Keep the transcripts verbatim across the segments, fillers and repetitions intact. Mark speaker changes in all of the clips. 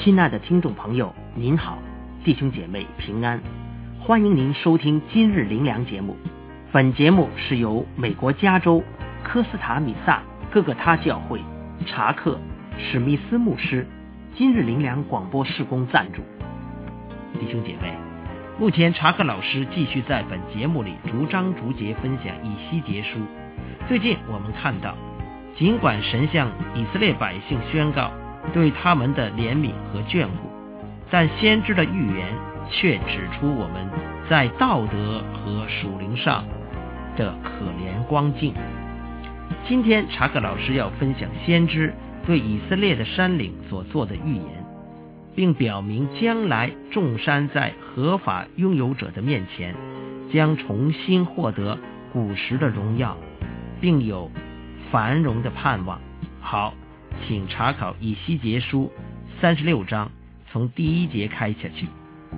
Speaker 1: 亲爱的听众朋友，您好，弟兄姐妹平安，欢迎您收听今日灵粮节目。本节目是由美国加州科斯塔米萨各个他教会查克史密斯牧师今日灵粮广播事工赞助。弟兄姐妹，目前查克老师继续在本节目里逐章逐节分享以西结书。最近我们看到，尽管神向以色列百姓宣告对他们的怜悯和眷顾，但先知的预言却指出我们在道德和属灵上的可怜光景。今天查克老师要分享先知对以色列的山岭所做的预言，并表明将来众山在合法拥有者的面前将重新获得古时的荣耀，并有繁荣的盼望。好，请查考以西结书三十六章，从第一节开下去。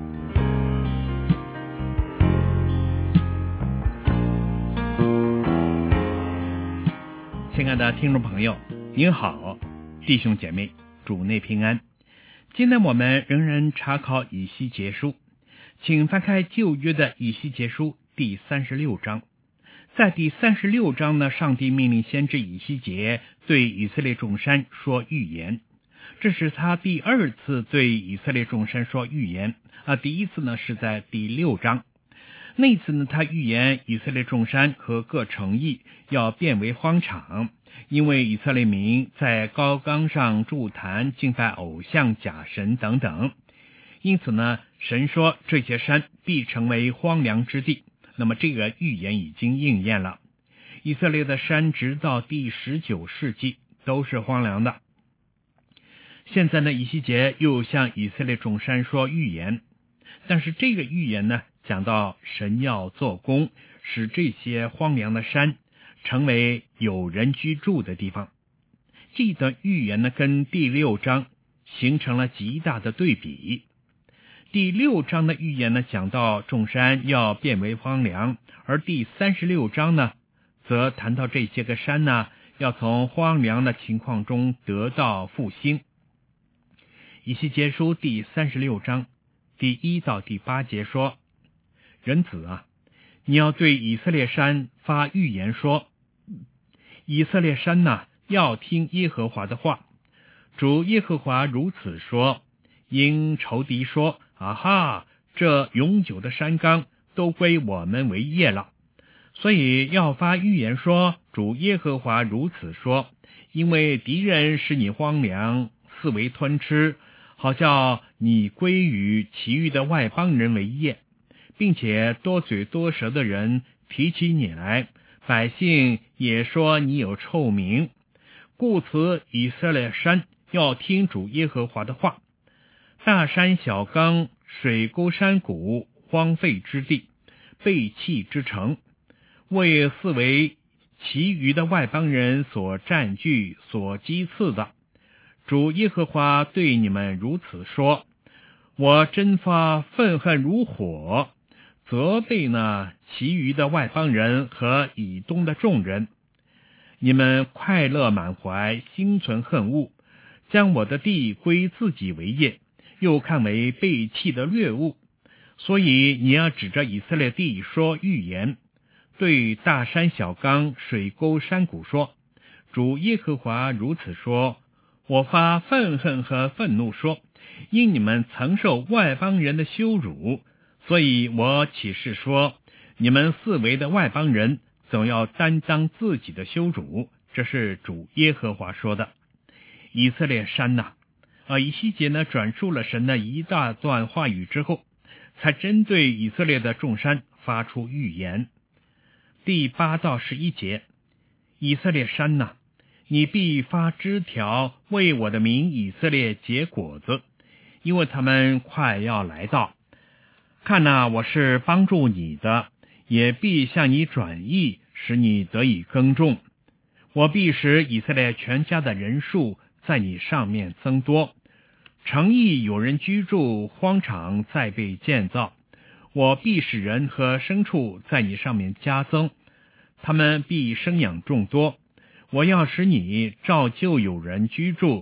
Speaker 2: 亲爱的听众朋友，您好，弟兄姐妹，主内平安。今天我们仍然查考以西结书，请翻开旧约的以西结书第三十六章。在第三十六章呢，上帝命令先知以西结对以色列众山说预言，这是他第二次对以色列众山说预言啊。第一次呢是在第六章，那次呢他预言以色列众山和各城邑要变为荒场，因为以色列民在高冈上筑坛敬拜偶像假神等等，因此呢神说这些山必成为荒凉之地。那么这个预言已经应验了，以色列的山直到第十九世纪都是荒凉的。现在呢以西结又向以色列众山说预言，但是这个预言呢讲到神要做工，使这些荒凉的山成为有人居住的地方。这一段预言呢跟第六章形成了极大的对比。第六章的预言呢讲到众山要变为荒凉，而第三十六章呢则谈到这些个山呢要从荒凉的情况中得到复兴。以西结书第三十六章第一到第八节说，人子啊，你要对以色列山发预言说，以色列山哪，要听耶和华的话。主耶和华如此说，因仇敌说，啊哈，这永久的山冈都归我们为业了，所以要发预言说，主耶和华如此说，因为敌人使你荒凉，四围吞吃，好叫你归于其余的外邦人为业，并且多嘴多舌的人提起你来，百姓也说你有臭名。故此以色列山要听主耶和华的话，大山小冈，水沟山谷，荒废之地，背弃之城，为四围其余的外邦人所占据所击刺的。主耶和华对你们如此说，我真发愤恨如火，责备呢其余的外邦人和以东的众人。你们快乐满怀，心存恨恶，将我的地归自己为业，又看为被弃的掠物。所以你要指着以色列地说预言，对大山小冈水沟山谷说，主耶和华如此说，我发愤恨和愤怒说，因你们曾受外邦人的羞辱，所以我起誓说，你们四围的外邦人总要担当自己的羞辱。这是主耶和华说的。以色列山哪，啊，以西结呢转述了神的一大段话语之后，才针对以色列的众山发出预言。第八到十一节，以色列山哪，你必发枝条，为我的民以色列结果子，因为他们快要来到。看哪，我是帮助你的，也必向你转意，使你得以耕种。我必使以色列全家的人数在你上面增多，城邑有人居住，荒场再被建造。我必使人和牲畜在你上面加增，他们必生养众多。我要使你照旧有人居住，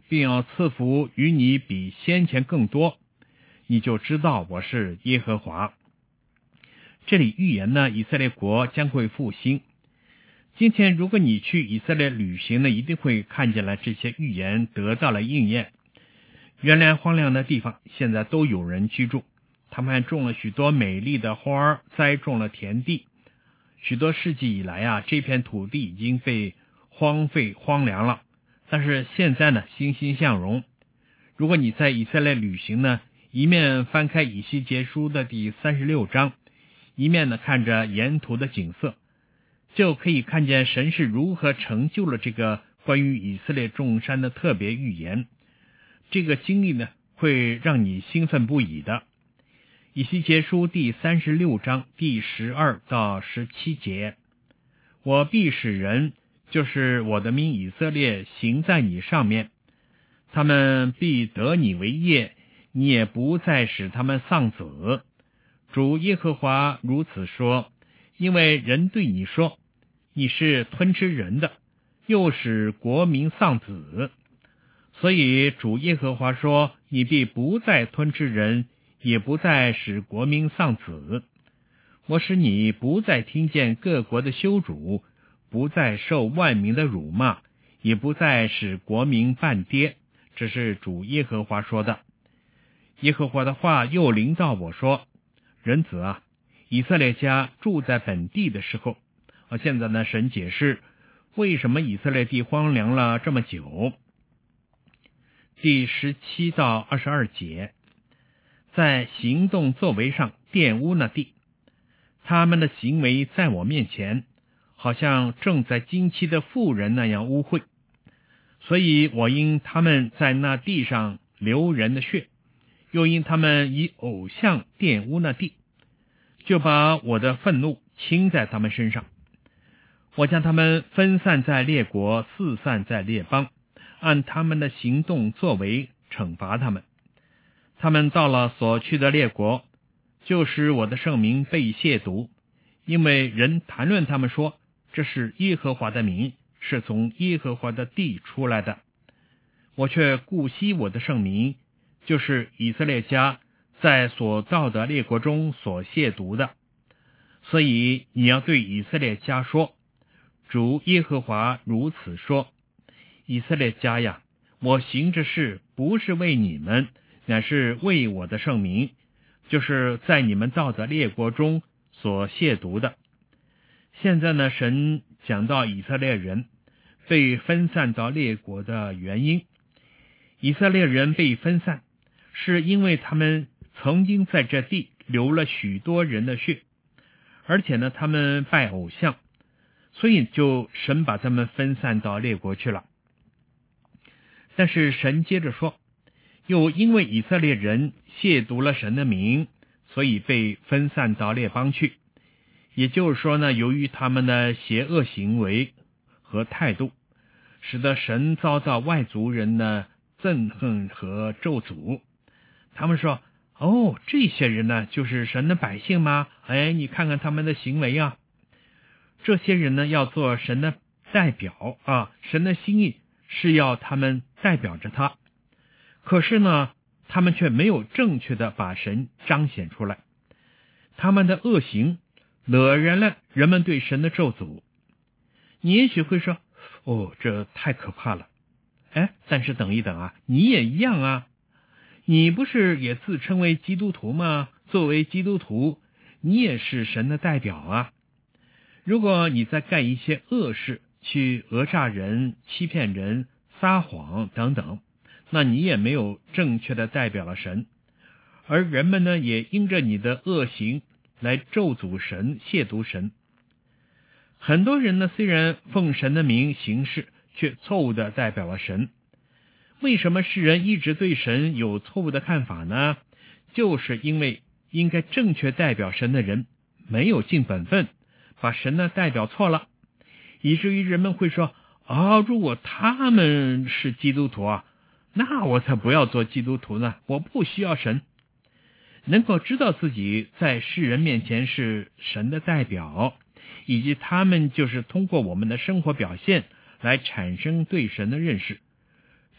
Speaker 2: 并要赐福与你比先前更多，你就知道我是耶和华。这里预言呢，以色列国将会复兴。今天如果你去以色列旅行呢，一定会看见了这些预言得到了应验。原来荒凉的地方现在都有人居住，他们还种了许多美丽的花儿，栽种了田地。许多世纪以来啊，这片土地已经被荒废荒凉了，但是现在呢，欣欣向荣。如果你在以色列旅行呢，一面翻开以西结书的第三十六章，一面呢看着沿途的景色，就可以看见神是如何成就了这个关于以色列众山的特别预言。这个经历呢，会让你兴奋不已的。以西结书第三十六章第十二到十七节，我必使人，就是我的民以色列，行在你上面，他们必得你为业，你也不再使他们丧子。主耶和华如此说，因为人对你说，你是吞吃人的，又使国民丧子。所以主耶和华说，你必不再吞吃人，也不再使国民丧子。我使你不再听见各国的羞辱，不再受万民的辱骂，也不再使国民半跌。这是主耶和华说的。耶和华的话又临到我说，人子啊，以色列家住在本地的时候，啊，现在呢，神解释为什么以色列地荒凉了这么久。第十七到二十二节，在行动作为上玷污那地，他们的行为在我面前，好像正在经期的妇人那样污秽，所以我因他们在那地上流人的血，又因他们以偶像玷污那地，就把我的愤怒倾在他们身上。我将他们分散在列国，四散在列邦，按他们的行动作为惩罚他们。他们到了所去的列国，就使我的圣名被亵渎，因为人谈论他们说，这是耶和华的名，是从耶和华的地出来的。我却顾惜我的圣名，就是以色列家在所到的列国中所亵渎的。所以你要对以色列家说，主耶和华如此说，以色列家呀，我行这事不是为你们，乃是为我的圣名，就是在你们到的列国中所亵渎的。现在呢，神讲到以色列人被分散到列国的原因。以色列人被分散，是因为他们曾经在这地流了许多人的血，而且呢，他们拜偶像，所以就神把他们分散到列国去了。但是神接着说，又因为以色列人亵渎了神的名，所以被分散到列邦去。也就是说呢，由于他们的邪恶行为和态度，使得神遭到外族人的憎恨和咒诅。他们说，哦，这些人呢，就是神的百姓吗？哎，你看看他们的行为啊。这些人呢，要做神的代表啊，神的心意是要他们代表着他。可是呢，他们却没有正确的把神彰显出来。他们的恶行惹燃了人们对神的咒诅。你也许会说，哦，这太可怕了。哎，但是等一等啊，你也一样啊。你不是也自称为基督徒吗？作为基督徒，你也是神的代表啊。如果你在干一些恶事，去讹诈人、欺骗人、撒谎等等，那你也没有正确的代表了神。而人们呢，也因着你的恶行来咒诅神、亵渎神。很多人呢，虽然奉神的名行事，却错误的代表了神。为什么世人一直对神有错误的看法呢？就是因为应该正确代表神的人没有尽本分，把神呢代表错了，以至于人们会说，啊、哦，如果他们是基督徒啊，那我才不要做基督徒呢，我不需要神。能够知道自己在世人面前是神的代表，以及他们就是通过我们的生活表现来产生对神的认识，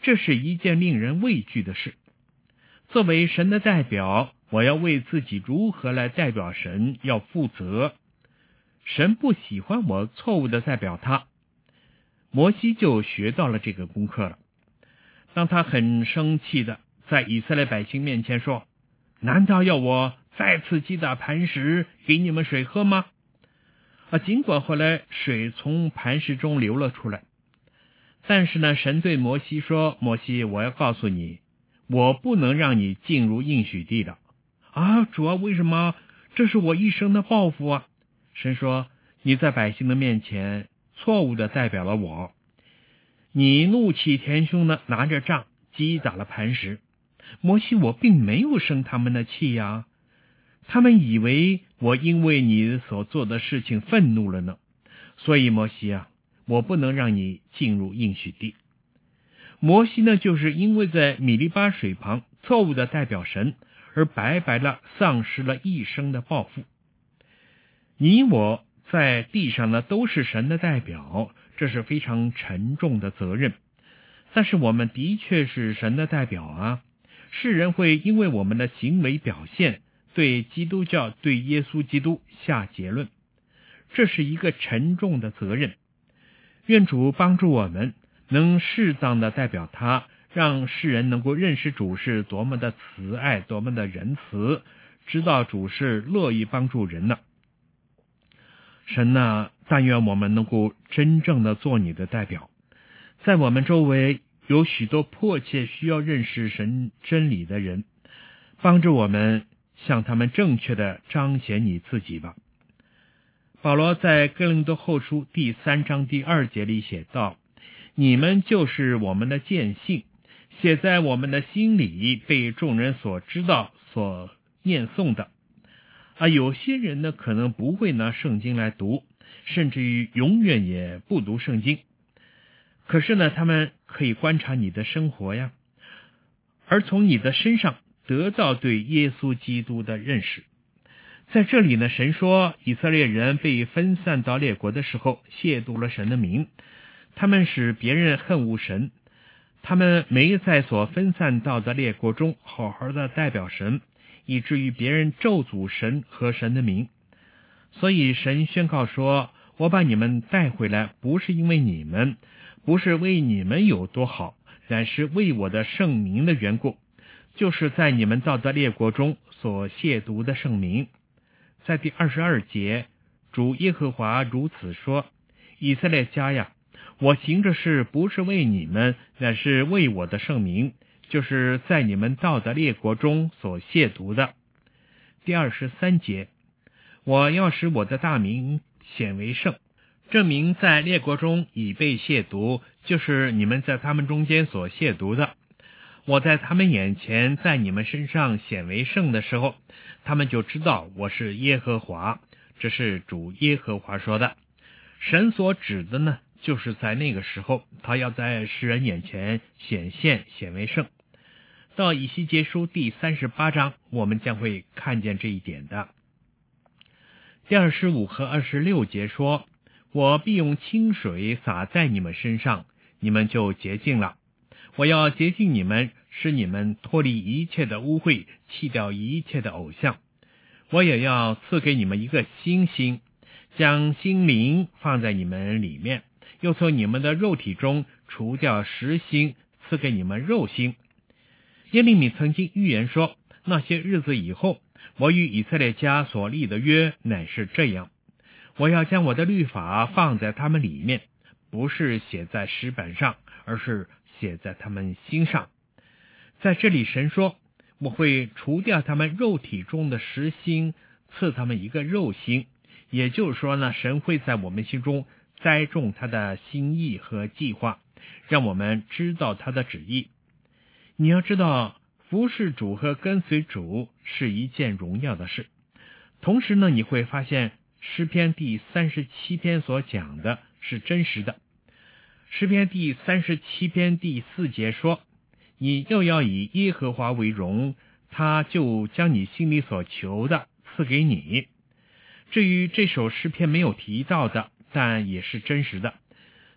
Speaker 2: 这是一件令人畏惧的事。作为神的代表，我要为自己如何来代表神要负责。神不喜欢我错误的代表他。摩西就学到了这个功课了。当他很生气的在以色列百姓面前说，难道要我再次击打磐石给你们水喝吗？啊，尽管后来水从磐石中流了出来，但是呢，神对摩西说，摩西，我要告诉你，我不能让你进入应许地的。啊，主啊，为什么？这是我一生的报复啊。神说，你在百姓的面前错误的代表了我，你怒气填胸的拿着杖击打了磐石。摩西，我并没有生他们的气呀，他们以为我因为你所做的事情愤怒了呢。所以摩西啊，我不能让你进入应许地。摩西呢，就是因为在米利巴水旁错误的代表神，而白白的丧失了一生的报复。你我在地上呢，都是神的代表，这是非常沉重的责任。但是我们的确是神的代表啊，世人会因为我们的行为表现，对基督教、对耶稣基督下结论，这是一个沉重的责任。愿主帮助我们能适当的代表他，让世人能够认识主是多么的慈爱，多么的仁慈，知道主是乐意帮助人呢。神啊，但愿我们能够真正的做你的代表。在我们周围有许多迫切需要认识神真理的人，帮助我们向他们正确的彰显你自己吧。保罗在哥林多后书第三章第二节里写道，你们就是我们的见信，写在我们的心里，被众人所知道，所念诵的。啊，有些人呢，可能不会拿圣经来读，甚至于永远也不读圣经。可是呢，他们可以观察你的生活呀，而从你的身上得到对耶稣基督的认识。在这里呢，神说以色列人被分散到列国的时候，亵渎了神的名，他们使别人恨恶神，他们没在所分散到的列国中好好的代表神，以至于别人咒诅神和神的名。所以神宣告说，我把你们带回来，不是因为你们，不是为你们有多好，乃是为我的圣名的缘故，就是在你们到的列国中所亵渎的圣名。在第二十二节，主耶和华如此说，以色列家呀，我行这事不是为你们，乃是为我的圣名，就是在你们到的列国中所亵渎的。第二十三节，我要使我的大名显为圣，这名在列国中已被亵渎，就是你们在他们中间所亵渎的。我在他们眼前，在你们身上显为圣的时候，他们就知道我是耶和华。这是主耶和华说的。神所指的呢，就是在那个时候，他要在世人眼前显现，显为圣。到以西结书第三十八章，我们将会看见这一点的。第二十五和二十六节说，我必用清水洒在你们身上，你们就洁净了。我要洁净你们，使你们脱离一切的污秽，弃掉一切的偶像。我也要赐给你们一个新心，将心灵放在你们里面，又从你们的肉体中除掉实心，赐给你们肉心。耶利米曾经预言说，那些日子以后，我与以色列家所立的约乃是这样，我要将我的律法放在他们里面，不是写在石板上，而是写在他们心上。在这里神说，我会除掉他们肉体中的实心，赐他们一个肉心。也就是说呢，神会在我们心中栽种他的心意和计划，让我们知道他的旨意。你要知道，服侍主和跟随主是一件荣耀的事。同时呢，你会发现诗篇第三十七篇所讲的是真实的。诗篇第三十七篇第四节说，你又要以耶和华为荣，他就将你心里所求的赐给你。至于这首诗篇没有提到的，但也是真实的，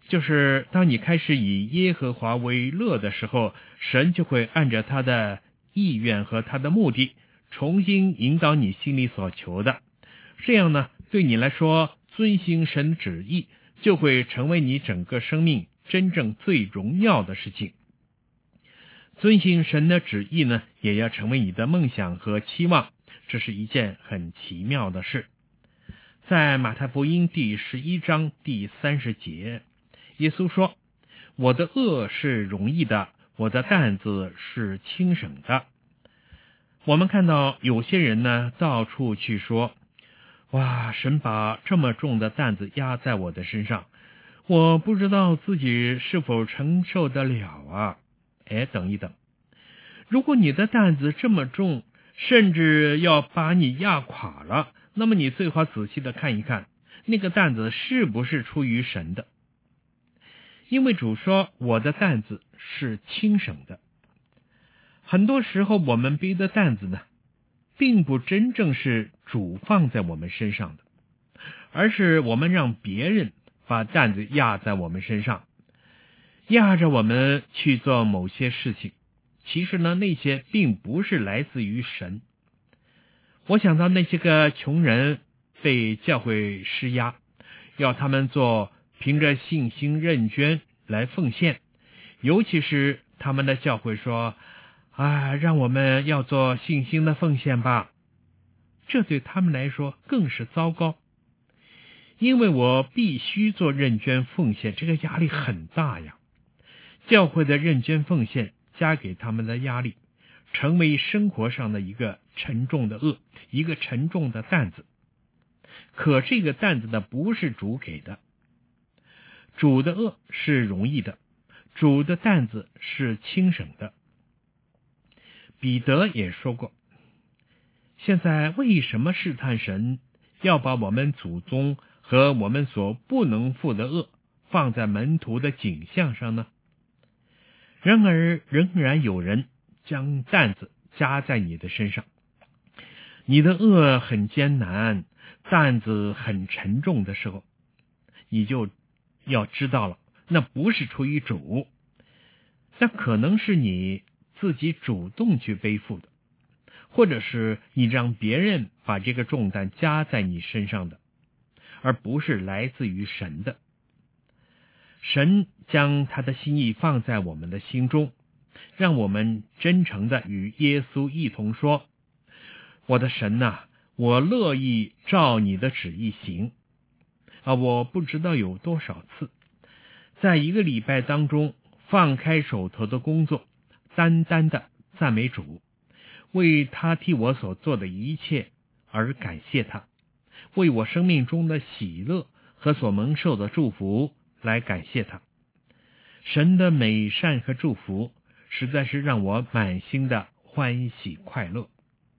Speaker 2: 就是当你开始以耶和华为乐的时候，神就会按照他的意愿和他的目的重新引导你心里所求的。这样呢，对你来说，遵行神的旨意就会成为你整个生命真正最荣耀的事情。遵行神的旨意呢，也要成为你的梦想和期望，这是一件很奇妙的事。在马太福音第十一章第三十节，耶稣说，我的恶是容易的，我的担子是轻省的。我们看到有些人呢，到处去说，哇，神把这么重的担子压在我的身上，我不知道自己是否承受得了啊。哎，等一等，如果你的担子这么重，甚至要把你压垮了，那么你最好仔细的看一看，那个担子是不是出于神的。因为主说，我的担子是轻省的。很多时候我们背的担子呢，并不真正是主放在我们身上的，而是我们让别人把担子压在我们身上，压着我们去做某些事情。其实呢，那些并不是来自于神。我想到那些个穷人被教会施压，要他们做凭着信心认捐来奉献，尤其是他们的教会说，啊，让我们要做信心的奉献吧。这对他们来说更是糟糕，因为我必须做认捐奉献，这个压力很大呀。教会的认捐奉献加给他们的压力，成为生活上的一个沉重的恶，一个沉重的担子。可这个担子呢，不是主给的。主的恶是容易的，主的担子是轻省的。彼得也说过，现在为什么试探神，要把我们祖宗和我们所不能负的恶放在门徒的颈项上呢？然而仍然有人将担子加在你的身上，你的恶很艰难，担子很沉重的时候，你就要知道了，那不是出于主，那可能是你自己主动去背负的，或者是你让别人把这个重担加在你身上的，而不是来自于神的。神将他的心意放在我们的心中，让我们真诚的与耶稣一同说，我的神啊，我乐意照你的旨意行啊！我不知道有多少次在一个礼拜当中放开手头的工作，单单的赞美主，为他替我所做的一切而感谢他，为我生命中的喜乐和所蒙受的祝福来感谢他。神的美善和祝福实在是让我满心的欢喜快乐。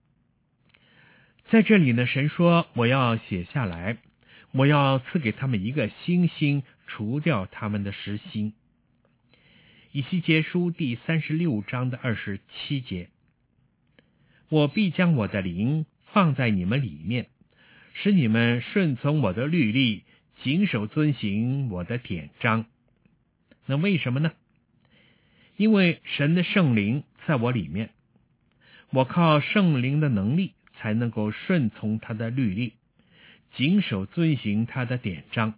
Speaker 2: 在这里呢，神说我要写下来，我要赐给他们一个新心，除掉他们的实心。以西结书第三十六章的二十七节，我必将我的灵放在你们里面，使你们顺从我的律例，谨守遵行我的典章。那为什么呢？因为神的圣灵在我里面，我靠圣灵的能力才能够顺从他的律例，谨守遵行他的典章。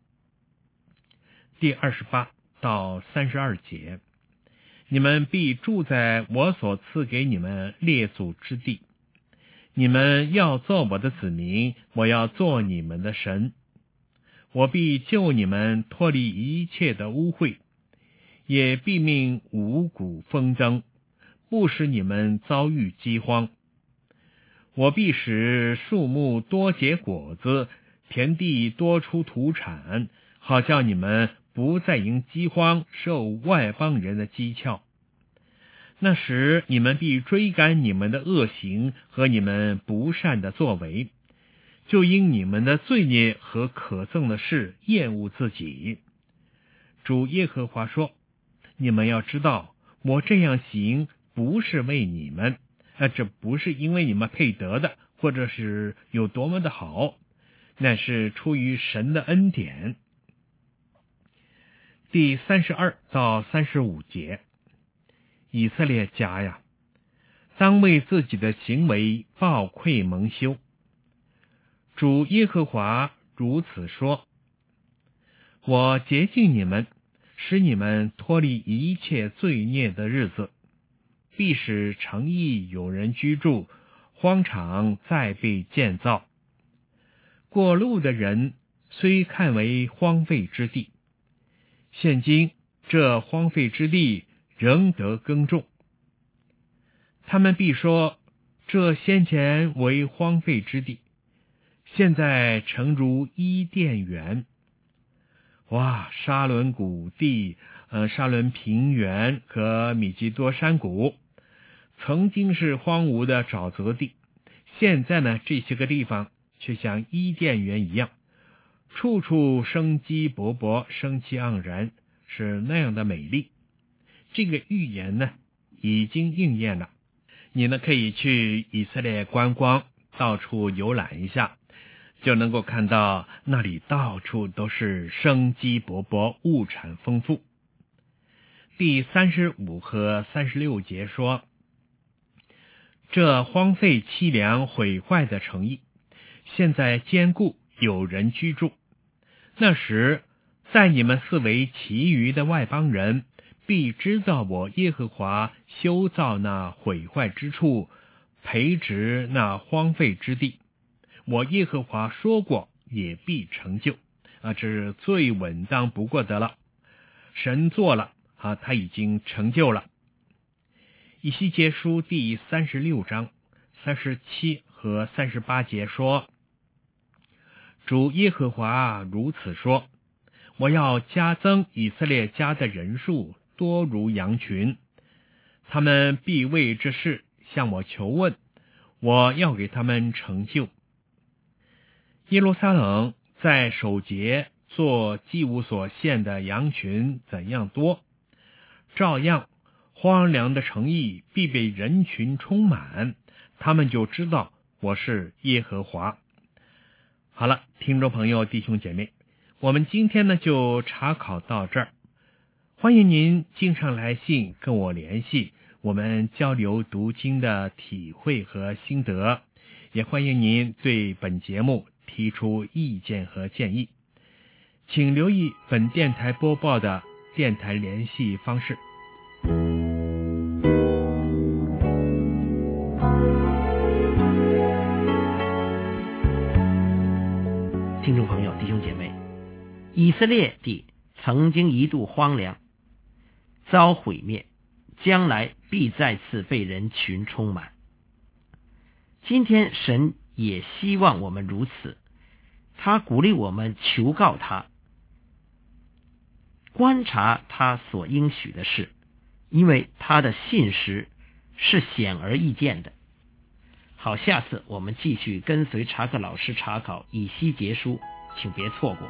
Speaker 2: 第二十八到三十二节，你们必住在我所赐给你们列祖之地，你们要做我的子民，我要做你们的神。我必救你们脱离一切的污秽，也必命五谷丰登，不使你们遭遇饥荒。我必使树木多结果子，田地多出土产，好叫你们不再因饥荒受外邦人的讥诮。那时你们必追赶你们的恶行和你们不善的作为，就因你们的罪孽和可憎的事厌恶自己。主耶和华说，你们要知道，我这样行不是为你们，啊，这不是因为你们配得的，或者是有多么的好，那是出于神的恩典。 第三十二到三十五节，以色列家呀，当为自己的行为抱愧蒙羞。主耶和华如此说：我洁净你们，使你们脱离一切罪孽的日子，必使城邑有人居住，荒场再被建造。过路的人虽看为荒废之地，现今这荒废之地仍得耕种。他们必说，这先前为荒废之地，现在诚如伊甸园。哇，沙伦谷地、呃，沙伦平原和米基多山谷曾经是荒芜的沼泽地，现在呢，这些个地方却像伊甸园一样，处处生机勃勃，生气盎然，是那样的美丽。这个预言呢，已经应验了。你呢，可以去以色列观光，到处游览一下，就能够看到那里到处都是生机勃勃，物产丰富。第三十五和三十六节说，这荒废凄凉毁坏的城邑，现在坚固，有人居住。那时，在你们四围其余的外邦人，必知道我耶和华修造那毁坏之处，培植那荒废之地。我耶和华说过，也必成就。啊，这是最稳当不过的了。神做了啊，他已经成就了。以西结书第三十六章三十七和三十八节说，主耶和华如此说，我要加增以色列家的人数，多如羊群，他们必为这事向我求问，我要给他们成就。耶路撒冷在守节做祭物所献的羊群怎样多，照样荒凉的城邑必被人群充满，他们就知道我是耶和华。好了，听众朋友弟兄姐妹，我们今天呢就查考到这儿。欢迎您经常来信跟我联系，我们交流读经的体会和心得，也欢迎您对本节目提出意见和建议。请留意本电台播报的电台联系方式。
Speaker 1: 听众朋友弟兄姐妹，以色列地曾经一度荒凉，遭毁灭，将来必再次被人群充满。今天神也希望我们如此，他鼓励我们求告他，观察他所应许的事，因为他的信实是显而易见的。好，下次我们继续跟随查克老师查考以西结书，请别错过。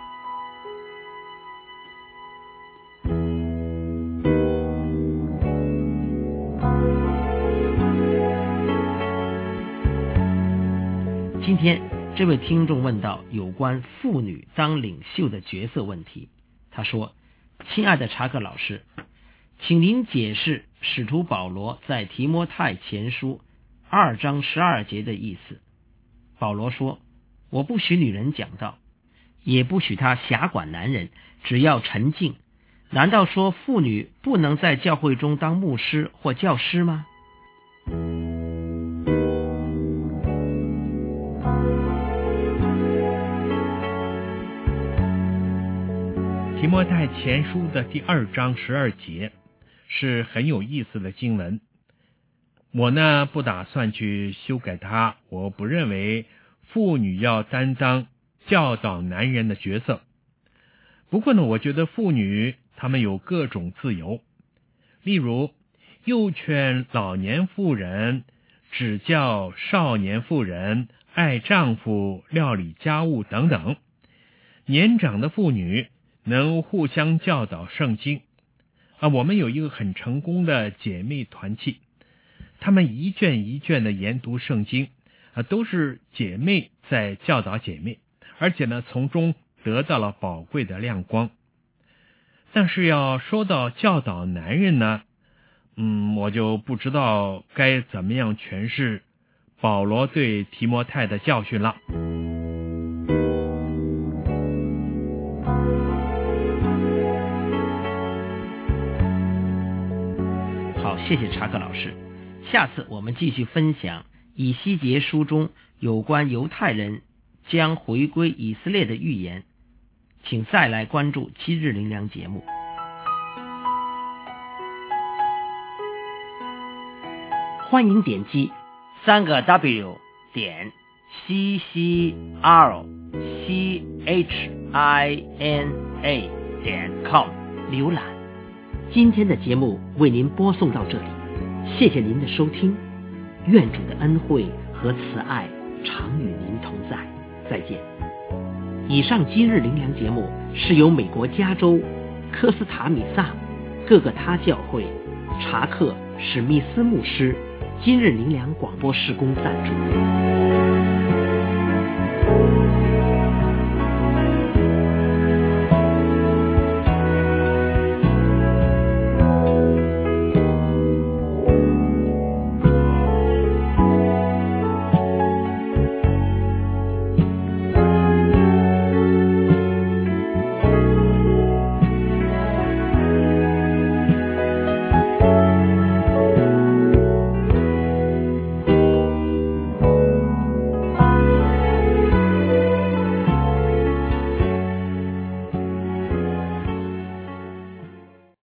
Speaker 1: 今天这位听众问到有关妇女当领袖的角色问题，他说，亲爱的查克老师，请您解释使徒保罗在提摩太前书二章十二节的意思。保罗说，我不许女人讲道，也不许她辖管男人，只要沉静。难道说妇女不能在教会中当牧师或教师吗？
Speaker 2: 提摩太前书的第二章十二节是很有意思的经文。我呢不打算去修改它，我不认为妇女要担当教导男人的角色。不过呢，我觉得妇女她们有各种自由，例如幼劝老年妇人，指教少年妇人，爱丈夫，料理家务等等。年长的妇女能互相教导圣经啊，我们有一个很成功的姐妹团契，她们一卷一卷的研读圣经啊，都是姐妹在教导姐妹，而且呢，从中得到了宝贵的亮光。 但是要说到教导男人呢，嗯，我就不知道该怎么样诠释保罗对提摩太的教训了。
Speaker 1: 好，谢谢查克老师。下次我们继续分享以西结书中有关犹太人将回归以色列的预言，请再来关注今日灵粮节目。欢迎点击三个 W 点 C C R C H I N A 点 com 浏览。今天的节目为您播送到这里，谢谢您的收听，愿主的恩惠和慈爱常与您同在，再见。以上今日灵粮节目是由美国加州科斯塔米萨各个他教会查克史密斯牧师今日灵粮广播事工赞助。